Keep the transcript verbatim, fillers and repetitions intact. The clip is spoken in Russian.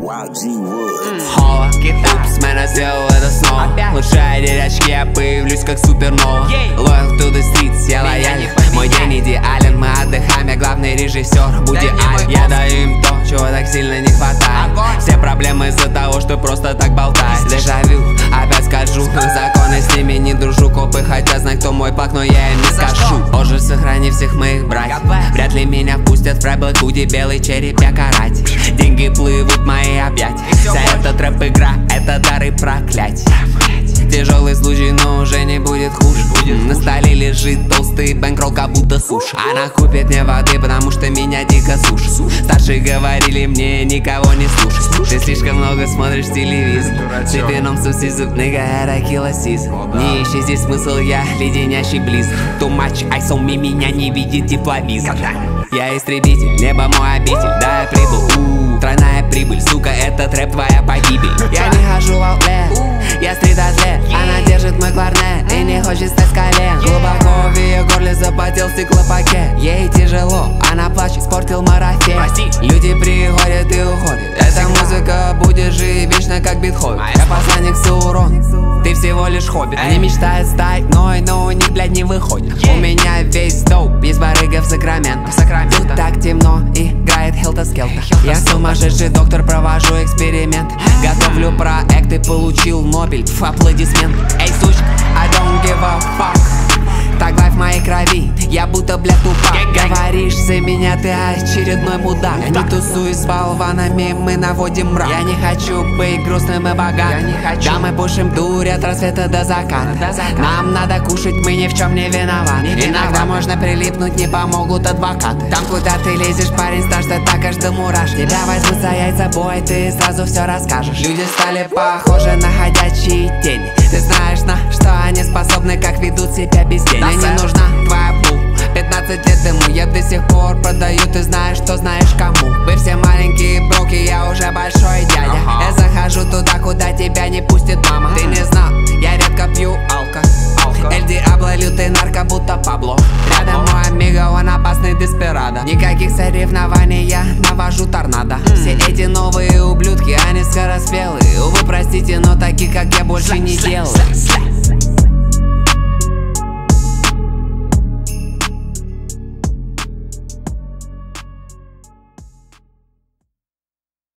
Холла, упс, man, я сделал это снова. Лучше одеть очки, я появлюсь как супернова. Loyal to the streets, я лоялен. Мой день идеален, мы отдыхаем, я главный режиссер Вуди Аллен. Я даю им то, чего так сильно не хватает. Все проблемы из-за того, что просто так болтаешь. Дежавю, опять скажу, законы с ними не дружу. Копы хотят знать, кто мой пак, но я им не скажу. Боже, сохрани всех моих братьев. Вряд ли меня пустят в рэп, худи, белый череп, я каратель. Деньги плывут в мои объятия. Вся эта трэп-игра, это дары проклятия. Тяжелый случай, но уже не будет хуже. На столе лежит толстый бэнкролл, как будто суши. Она купит мне воды, потому что меня дико сушит. Старшие говорили мне, никого не слушай. Ты слишком много смотришь телевизор. Цепеном сусизм, нигга, это килла сизон. Не ищи здесь смысл, я леденящий близок. Too much ice on me, меня не видит тепловизор. Я истребитель, небо мой обитель, да я прибыл. У-у-у, тройная прибыль, сука, это трэп, твоя погибель. Я не хожу в аутлет, я стрит-атлет. Она держит мой кларнет и не хочет стать с колен. Глубоко в ее горле запотел стеклопакет. Ей тяжело, она плачет, испортил марафет. Люди приходят и уходят. Эта музыка будет жить вечно, как Бетховен. Я посланник Саурон, ты всего лишь хоббит. Они мечтают стать мной, но у них, блядь, не выходит. У меня весь доуп, есть барыга в Сакраменто. Тут так темно, играет Хелта-Скелта. Я сумасшедший доктор, провожу эксперимент. Готовлю проект и получил Нобель. Пф, аплодисмент. Эй, сучка, I don't give a fuck. Так в моей крови, я будто, бля, тупак. Говоришь за меня, ты очередной мудак. Я не тусуюсь с болванами, мы наводим мрак. Я не хочу быть грустным и богатым. Да, мы пушим дурь от рассвета до заката. Нам надо кушать, мы ни в чем не виноваты. Иногда можно прилипнуть, не помогут адвокаты. Там, куда ты лезешь, парень, стаж, ты так аж до мураш. Тебя возьмут за яйца бой, ты сразу все расскажешь. Люди стали похожи на ходячие тени. Ты знаешь, на что они способны, как ведут себя без денег. Мне не нужна твоя бу, пятнадцать лет ему я до сих пор продаю, ты знаешь, что знаешь кому. Вы все маленькие броки, я уже большой дядя. uh-huh. Я захожу туда, куда тебя не пустит мама. Ты не знал, я редко пью алко. Эль Диабло, лютый нарко, будто Пабло. Рядом мой амиго, он опасный деспирадо. Никаких соревнований, я навожу торнадо. Все эти новые ублюдки, они скороспелые. Увы, простите, но таких, как я, больше не делаю.